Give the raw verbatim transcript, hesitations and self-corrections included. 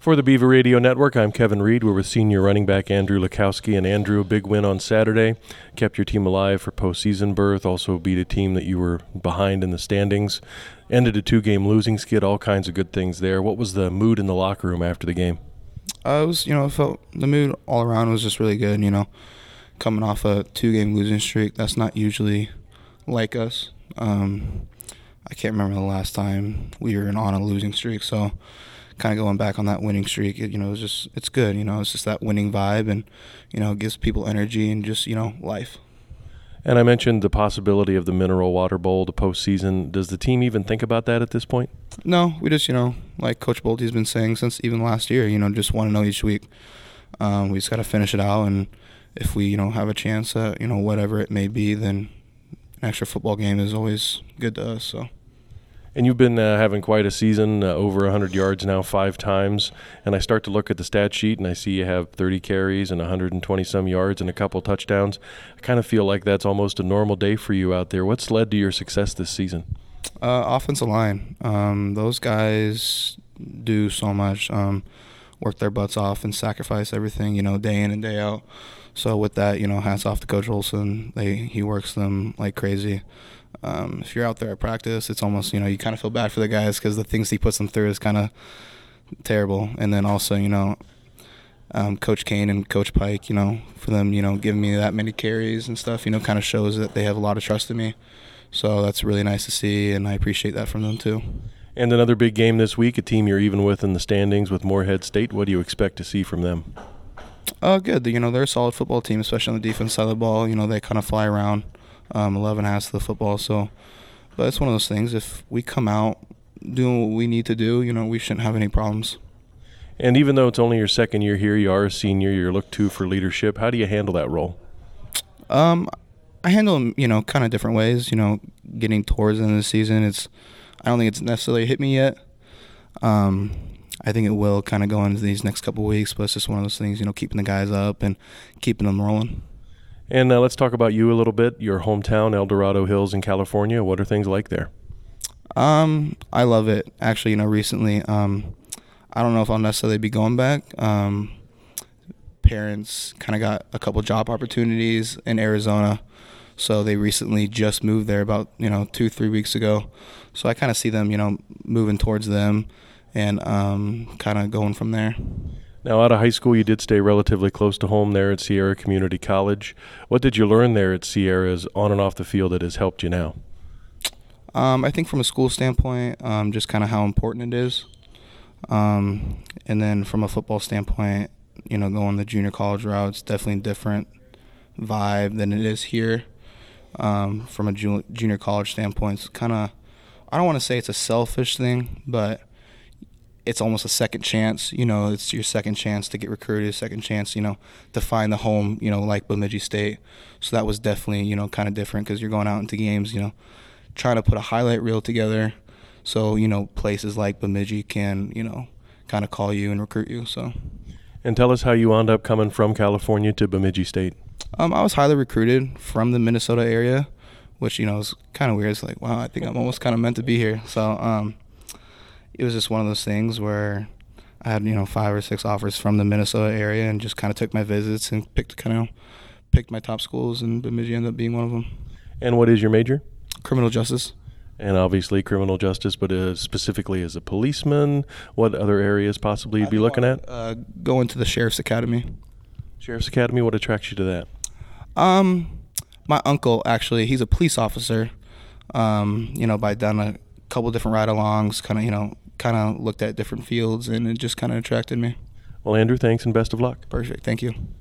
For the Beaver Radio Network, I'm Kevin Reed. We're with senior running back Andrew Lukowski. And Andrew, a big win on Saturday. Kept your team alive for postseason berth. Also beat a team that you were behind in the standings. Ended a two-game losing skid. All kinds of good things there. What was the mood in the locker room after the game? Uh, it was, you know, it felt the mood all around was just really good. You know, coming off a two-game losing streak, that's not usually like us. Um, I can't remember the last time we were on a losing streak, so kind of going back on that winning streak, it, you know, it's just, it's good, you know, it's just that winning vibe and, you know, it gives people energy and just, you know, life. And I mentioned the possibility of the Mineral Water Bowl, the postseason. Does the team even think about that at this point? No, we just, you know, like Coach Bolte's been saying since even last year, you know, just want to know each week. Um, we just got to finish it out, and if we, you know, have a chance at, you know, whatever it may be, then an extra football game is always good to us, so. And you've been uh, having quite a season, uh, over one hundred yards now five times. And I start to look at the stat sheet, and I see you have thirty carries and one hundred twenty-some yards and a couple touchdowns. I kind of feel like that's almost a normal day for you out there. What's led to your success this season? Uh, offensive line. Um, those guys do so much, um, work their butts off and sacrifice everything, you know, day in and day out. So with that, you know, hats off to Coach Olson. They, he works them like crazy. Um, if you're out there at practice, it's almost, you know, you kind of feel bad for the guys because the things he puts them through is kind of terrible. And then also, you know, um, Coach Kane and Coach Pike, you know, for them, you know, giving me that many carries and stuff, you know, kind of shows that they have a lot of trust in me. So that's really nice to see, and I appreciate that from them too. And another big game this week, a team you're even with in the standings with Morehead State. What do you expect to see from them? Uh, good. You know, they're a solid football team, especially on the defense side of the ball. You know, they kind of fly around. Um, eleven has to the football, so but it's one of those things. If we come out doing what we need to do, you know, we shouldn't have any problems. And even though it's only your second year here, you are a senior, you're looked to for leadership. How do you handle that role? Um, I handle them, you know, kind of different ways. You know, getting towards the end of the season, it's I don't think it's necessarily hit me yet. Um, I think it will kind of go into these next couple of weeks, but it's just one of those things, you know, keeping the guys up and keeping them rolling. And uh, let's talk about you a little bit. Your hometown, El Dorado Hills in California. What are things like there? Um, I love it. Actually, you know, recently, um, I don't know if I'll necessarily be going back. Um, parents kind of got a couple job opportunities in Arizona, so they recently just moved there about, you know, two, three weeks ago. So I kind of see them, you know, moving towards them and um, kind of going from there. Now, out of high school, you did stay relatively close to home there at Sierra Community College. What did you learn there at Sierra's on and off the field that has helped you now? Um, I think from a school standpoint, um, just kind of how important it is. Um, and then from a football standpoint, you know, going the junior college route, it's definitely a different vibe than it is here. Um, from a ju- junior college standpoint, it's kind of, I don't want to say it's a selfish thing, but it's almost a second chance, you know, it's your second chance to get recruited, second chance, you know, to find the home, you know, like Bemidji State. So that was definitely, you know, kind of different because you're going out into games, you know, trying to put a highlight reel together so, you know, places like Bemidji can, you know, kind of call you and recruit you, so. And tell us how you wound up coming from California to Bemidji State. Um, I was highly recruited from the Minnesota area, which, you know, is kind of weird. It's like, wow, I think I'm almost kind of meant to be here. So, um, it was just one of those things where I had, you know, five or six offers from the Minnesota area and just kind of took my visits and picked kind of picked my top schools, and Bemidji ended up being one of them. And what is your major? Criminal justice. And obviously criminal justice, but uh, specifically as a policeman, what other areas possibly you'd be looking at? Uh, go into the Sheriff's Academy. Sheriff's Academy, what attracts you to that? Um, my uncle, actually, he's a police officer. Um, you know, by done a couple different ride-alongs, kind of, you know, kind of looked at different fields, and it just kind of attracted me. Well, Andrew, thanks and best of luck. Perfect. Thank you.